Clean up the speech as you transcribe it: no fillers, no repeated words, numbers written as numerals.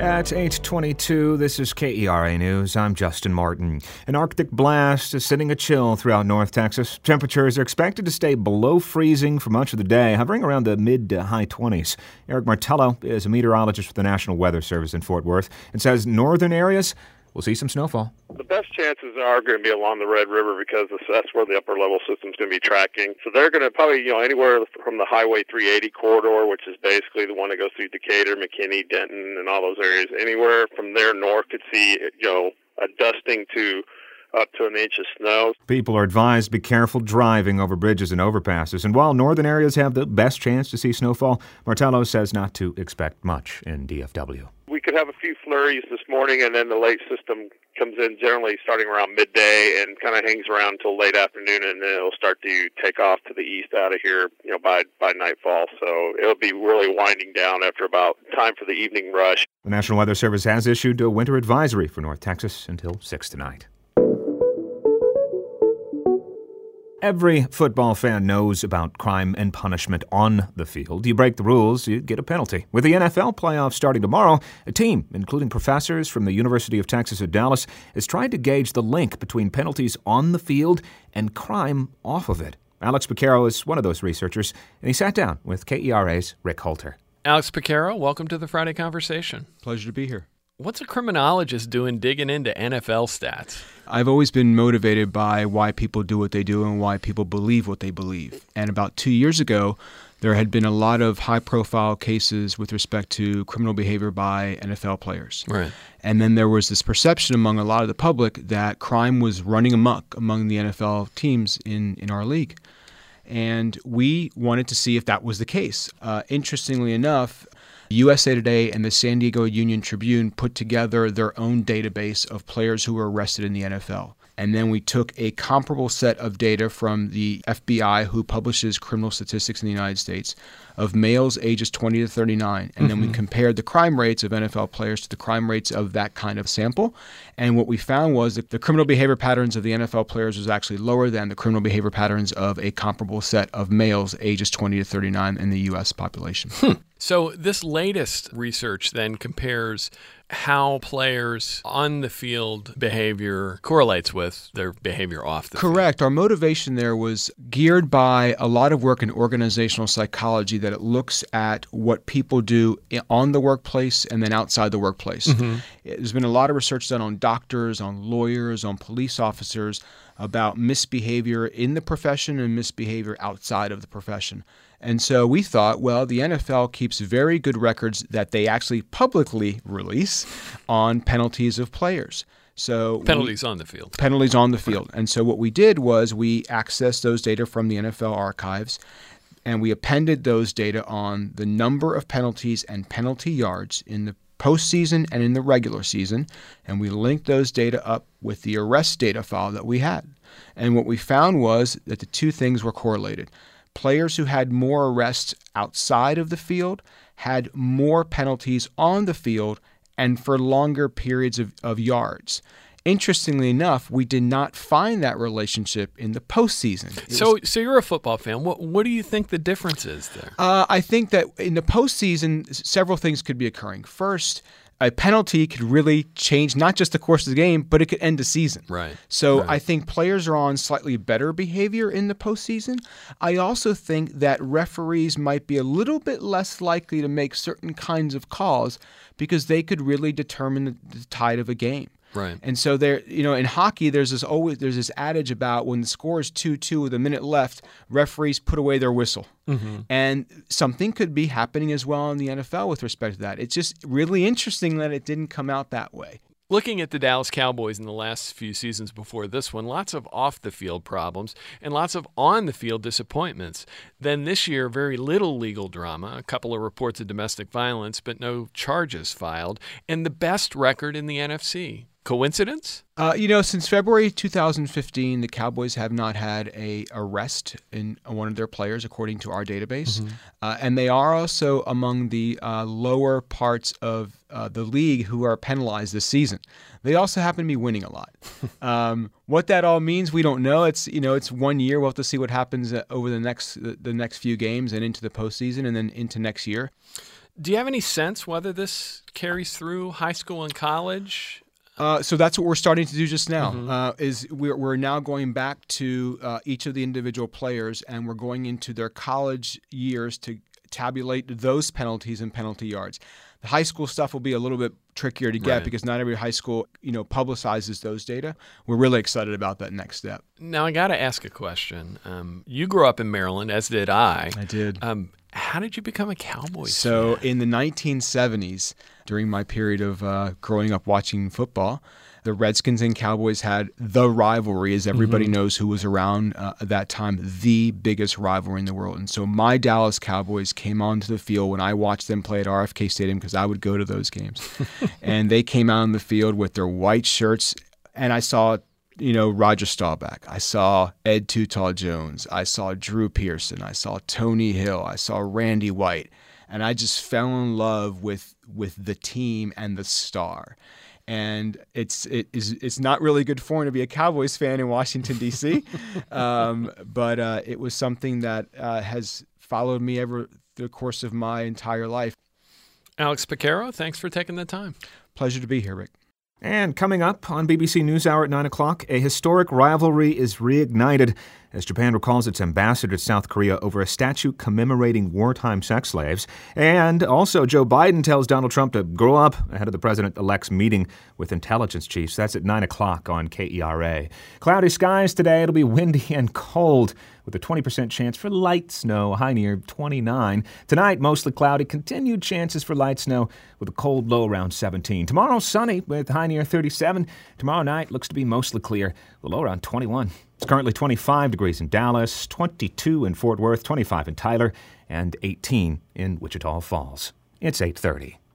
At 8:22, this is KERA News. I'm Justin Martin. An Arctic blast is sending a chill throughout North Texas. Temperatures are expected to stay below freezing for much of the day, hovering around the mid to high 20s. Eric Martello is a meteorologist with the National Weather Service in Fort Worth and says northern areas will see some snowfall. The best chances are going to be along the Red River because that's where the upper level system's going to be tracking. So they're going to probably, anywhere from the Highway 380 corridor, which is basically the one that goes through Decatur, McKinney, Denton, and all those areas. Anywhere from there north could see, a dusting to up to an inch of snow. People are advised to be careful driving over bridges and overpasses. And while northern areas have the best chance to see snowfall, Martello says not to expect much in DFW. We could have a few flurries this morning, and then the late system comes in generally starting around midday and kind of hangs around until late afternoon, and then it'll start to take off to the east out of here, by nightfall. So it'll be really winding down after about time for the evening rush. The National Weather Service has issued a winter advisory for North Texas until 6 tonight. Every football fan knows about crime and punishment on the field. You break the rules, you get a penalty. With the NFL playoffs starting tomorrow, a team, including professors from the University of Texas at Dallas, is trying to gauge the link between penalties on the field and crime off of it. Alex Piquero is one of those researchers, and he sat down with KERA's Rick Holter. Alex Piquero, welcome to the Friday Conversation. Pleasure to be here. What's a criminologist doing digging into NFL stats? I've always been motivated by why people do what they do and why people believe what they believe. And about 2 years ago, there had been a lot of high-profile cases with respect to criminal behavior by NFL players. Right. And then there was this perception among a lot of the public that crime was running amok among the NFL teams in our league. And we wanted to see if that was the case. Interestingly enough, USA Today and the San Diego Union Tribune put together their own database of players who were arrested in the NFL. And then we took a comparable set of data from the FBI, who publishes criminal statistics in the United States, of males ages 20 to 39. And then we compared the crime rates of NFL players to the crime rates of that kind of sample. And what we found was that the criminal behavior patterns of the NFL players was actually lower than the criminal behavior patterns of a comparable set of males ages 20 to 39 in the U.S. population. So this latest research then compares how players on the field behavior correlates with their behavior off the field. Correct. Our motivation there was geared by a lot of work in organizational psychology, that it looks at what people do on the workplace and then outside the workplace. There's been a lot of research done on doctors, on lawyers, on police officers about misbehavior in the profession and misbehavior outside of the profession. And so we thought, well, the NFL keeps very good records that they actually publicly release on penalties of players. So penalties on the field. Penalties on the field. And so what we did was we accessed those data from the NFL archives, and we appended those data on the number of penalties and penalty yards in the postseason and in the regular season, and we linked those data up with the arrest data file that we had. And what we found was that the two things were correlated. Players who had more arrests outside of the field had more penalties on the field and for longer periods of yards. Interestingly enough, we did not find that relationship in the postseason. So you're a football fan. What do you think the difference is there? I think that in the postseason, several things could be occurring. First, a penalty could really change not just the course of the game, but it could end the season. Right. So I think players are on slightly better behavior in the postseason. I also think that referees might be a little bit less likely to make certain kinds of calls because they could really determine the tide of a game. Right. And so there, in hockey, there's this adage about when the score is 2-2 with a minute left, referees put away their whistle. And something could be happening as well in the NFL with respect to that. It's just really interesting that it didn't come out that way. Looking at the Dallas Cowboys in the last few seasons before this one, lots of off-the-field problems and lots of on-the-field disappointments. Then this year, very little legal drama, a couple of reports of domestic violence, but no charges filed, and the best record in the NFC. Coincidence? Since February 2015, the Cowboys have not had an arrest in one of their players, according to our database. And they are also among the lower parts of the league who are penalized this season. They also happen to be winning a lot. What that all means, we don't know. It's 1 year. We'll have to see what happens over the next few games and into the postseason and then into next year. Do you have any sense whether this carries through high school and college? So that's what we're starting to do just now. Is we're now going back to each of the individual players, and we're going into their college years to tabulate those penalties and penalty yards. The high school stuff will be a little bit trickier to get because not every high school, publicizes those data. We're really excited about that next step. Now, I got to ask a question. You grew up in Maryland, as did I. I did. How did you become a Cowboys fan? fan? In the 1970s, during my period of growing up watching football, the Redskins and Cowboys had the rivalry, as everybody knows who was around at that time, the biggest rivalry in the world. And so my Dallas Cowboys came onto the field when I watched them play at RFK Stadium, because I would go to those games. And they came out on the field with their white shirts, and I saw Roger Staubach. I saw Ed Too Tall Jones. I saw Drew Pearson. I saw Tony Hill. I saw Randy White. And I just fell in love with the team and the star. And it's not really good form to be a Cowboys fan in Washington, D.C., but it was something that has followed me over the course of my entire life. Alex Piquero, thanks for taking the time. Pleasure to be here, Rick. And coming up on BBC NewsHour at 9 o'clock, a historic rivalry is reignited as Japan recalls its ambassador to South Korea over a statue commemorating wartime sex slaves. And also, Joe Biden tells Donald Trump to grow up ahead of the president-elect's meeting with intelligence chiefs. That's at 9 o'clock on KERA. Cloudy skies today. It'll be windy and cold with a 20% chance for light snow, high near 29. Tonight, mostly cloudy, continued chances for light snow with a cold low around 17. Tomorrow, sunny with high near 37. Tomorrow night looks to be mostly clear, the low around 21. It's currently 25 degrees in Dallas, 22 in Fort Worth, 25 in Tyler, and 18 in Wichita Falls. It's 8:30.